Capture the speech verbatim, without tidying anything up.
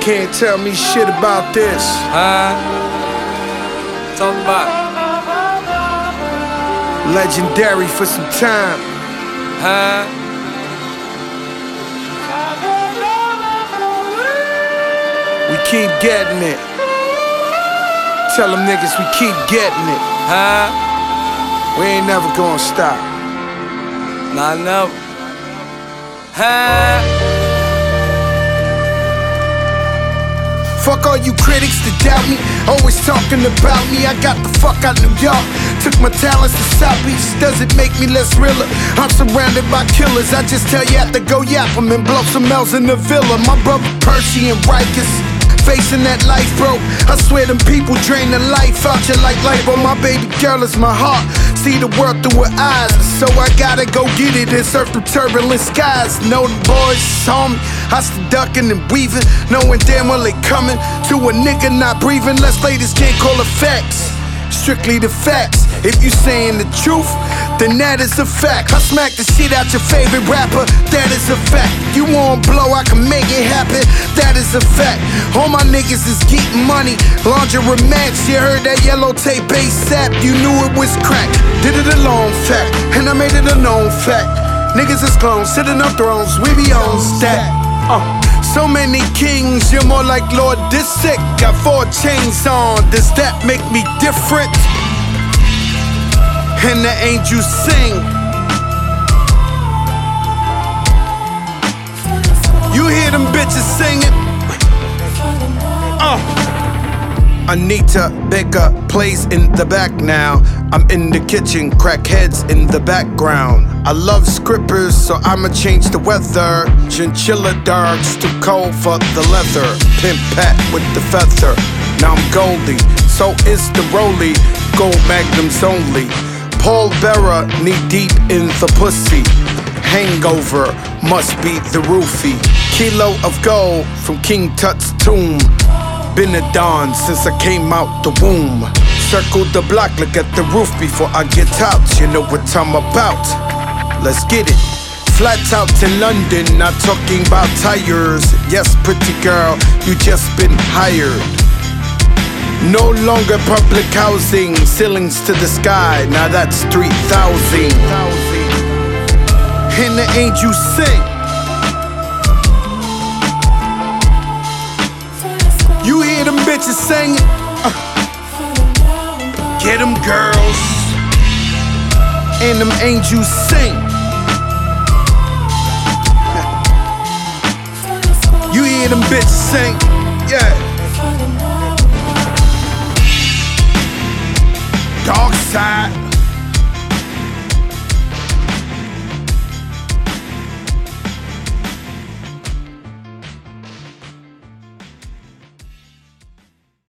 can't tell me shit about this. Huh? Talk about legendary for some time. Huh? We keep getting it. Tell them niggas we keep getting it. Huh? We ain't never gonna stop. Nah, never. Huh? Fuck all you critics that doubt me, always talking about me. I got the fuck out New York, took my talents to South Beach. Does it make me less realer? I'm surrounded by killers. I just tell you I have to go yap 'em and blow some L's in the villa. My brother Percy and Rikers facing that life, bro. I swear them people drain the life out you like light, bro. My baby girl is my heart, see the world through her eyes. So I gotta go get it and surf through turbulent skies. Know the boys saw me, I still ducking and weaving, knowing damn well they coming to a nigga not breathing. Let's play this can't call it facts, strictly the facts. If you saying the truth, then that is a fact. I smack the shit out your favorite rapper, that is a fact. You want blow, I can make it happen, that is a fact. All my niggas is getting money, lingerie match. You heard that yellow tape ASAP, you knew it was crack. Did it alone, fact, and I made it a known fact. Niggas is clones, sitting on thrones, we be on stack. Uh, so many kings, you're more like Lord Disick. Got four chains on, does that make me different? And the angels sing. You hear them bitches singing. Uh. Anita Baker plays in the back now. I'm in the kitchen, crackheads in the background. I love scrippers, so I'ma change the weather. Chinchilla dogs too cold for the leather. Pimp Pat with the feather. Now I'm Goldie, so is the Rollie. Gold magnums only. Paul Bearer, knee deep in the pussy. Hangover, must be the roofie. Kilo of gold from King Tut's tomb. Been a don since I came out the womb. Circle the block, look at the roof before I get out. You know what I'm about, let's get it. Flat out to London, not talking about tires. Yes, pretty girl, you just been hired. No longer public housing, ceilings to the sky, now that's three thousand. And the angels sing. You hear them bitches singing. Uh. Get them girls. And them angels sing. You hear them bitches sing.